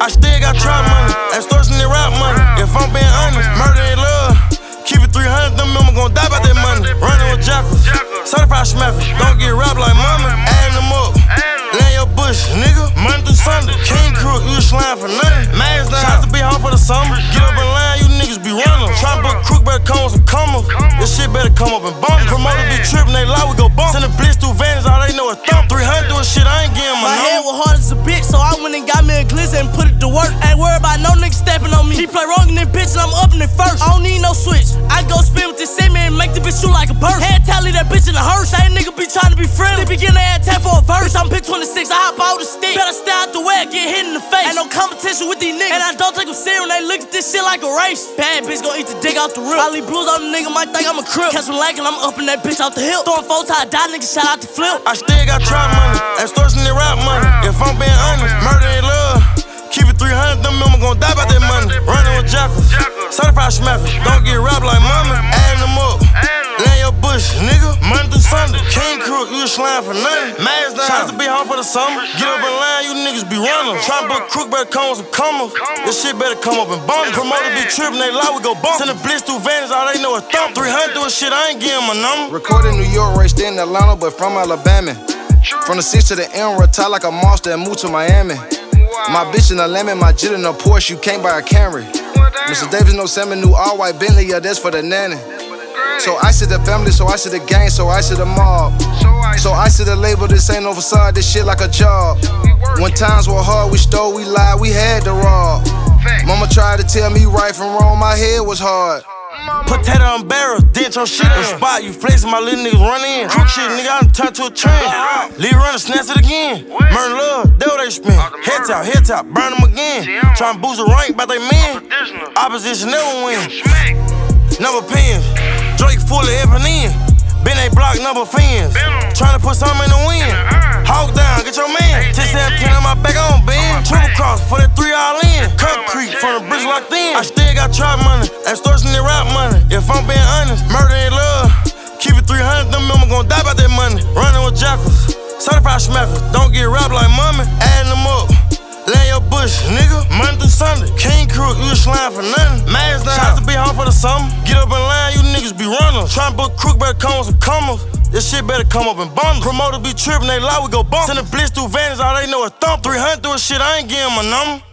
I still got trap money, extortion and rap money. If I'm being honest, murder ain't love. Keep it 300, them members gon' die about that money. Running with jackals, certified smackers. Don't get robbed like mama, adding them up. Lay your bush, nigga, Monday through Sunday. King Crook, you a slime for nothing. Mags down, shots to be home for the summer. Get up in line, you niggas be running. Try to book Crook, better come with some commas. This shit better come up and bump. Promoters be trippin', they lie, we go bump. Send a blitz through Vans, all they know is thump. 300 doing shit, I ain't getting my head was hard as a bitch, so I went and got me a glizzy and put it to work. Ain't worried about no nigga stepping on me. He play wrong in this bitch and I'm up in it first. I don't need no switch. I go spin with this semi and make the bitch shoot like a bird. Head tally that bitch in the hearse. Ain't nigga be trying to be friendly. They begin to add 10 for a verse. I'm bitch 26, I hop out the stick. Better stay out the way, get hit in the face. Ain't no competition with these niggas. And I don't take them serious when they look at this shit like a race. Bad bitch gon' eat the dick out the rip. I leave blues on the nigga, might think I'm a crip. Catch him lacking, I'm up in that bitch out the hill. Throwing 4 tie die, nigga, shout out to Flip. I still got trap money, extortion and rap money. If I'm being honest, murder ain't love. Keep it 300, them members gon' die about that money. Running with jackals, certified smackers. Don't get robbed like mama, adding them up. Lay your bush, nigga, Monday through Sunday. King Crook, you a slime for nothing. Mags down, shots to be home for the summer. Get up in line, you niggas be running. Try to book Crook, better come with some commas. This shit better come up and bump. Promoters be trippin', they lie, we go bump. Send a blitz through Vans, all they know is thump. 300 doing shit, I ain't getting my number. Recorded in New York, raised in Atlanta, but from Alabama. From the 6 to the M, retire like a monster and move to Miami. My bitch in a lemon, my jet in a Porsche, you can't buy a Camry. Mr. Davis, no salmon, new all white Bentley, yeah, that's for the nanny. So I see the family, so I see the gang, so I see the mob. So I see the label, this ain't no facade, this shit like a job. When times were hard, we stole, we lied, we had to rob. Mama tried to tell me right from wrong, my head was hard. Potato on barrel, dent your shit on spot. You flexin', my little niggas run in. Crook shit, nigga, I done turned to a trend. Leave running, snatch it again. Murder love, that what they spin. Head top, burn them again. Tryna boost the rank by they men. Opposition never win. Number pins, Drake full of F&N. Been a block, number fins. Tryna put something in the wind. Hawk down, get your man. 10-17 on my back, on bend. Triple cross for that 3 all in. Cut creek from the bridge locked in. I still got trap money, extortion and rap money. If I'm being honest, murder ain't love. Keep it 300, them members gon' die about that money. Running with jackals, certified smackers. Don't get robbed like mama, adding them up. Lay your bush, nigga, Monday through Sunday. King Crook, you a slime for nothing. Mags down, shots to be home for the summer. Get up in line, you niggas be running. Try to book Crook, better come with some commas. This shit better come up and bundle. Promoters be trippin', they lie, we go bump. Send a blitz through Vans, all they know is thump. 300 doing shit, I ain't getting my number.